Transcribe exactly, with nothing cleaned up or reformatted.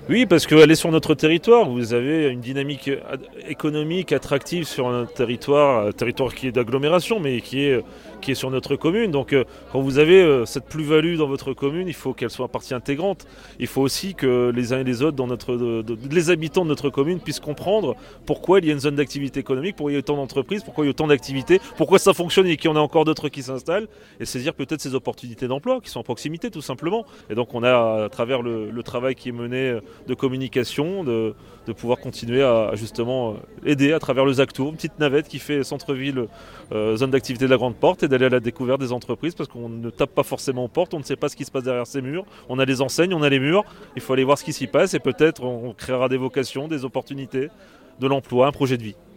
Oui, parce qu'elle est sur notre territoire. Vous avez une dynamique économique attractive sur un territoire, un territoire qui est d'agglomération, mais qui est, qui est sur notre commune. Donc euh, quand vous avez euh, cette plus-value dans votre commune, il faut qu'elle soit partie intégrante. Il faut aussi que les uns et les autres, dans notre, de, de, les habitants de notre commune, puissent comprendre pourquoi il y a une zone d'activité économique, pourquoi il y a autant d'entreprises, pourquoi il y a autant d'activités, pourquoi ça fonctionne et qu'il y en a encore d'autres qui s'installent, et saisir peut-être ces opportunités d'emploi qui sont en proximité tout simplement. Et donc on a, à travers le, le travail qui est mené de communication, de, de pouvoir continuer à, à justement aider à travers le ZACTour, une petite navette qui fait centre-ville, euh, zone d'activité de la Grande Porte, et d'aller à la découverte des entreprises, parce qu'on ne tape pas forcément aux portes, on ne sait pas ce qui se passe derrière ces murs. On a les enseignes, on a les murs, il faut aller voir ce qui s'y passe, et peut-être on créera des vocations, des opportunités, de l'emploi, un projet de vie.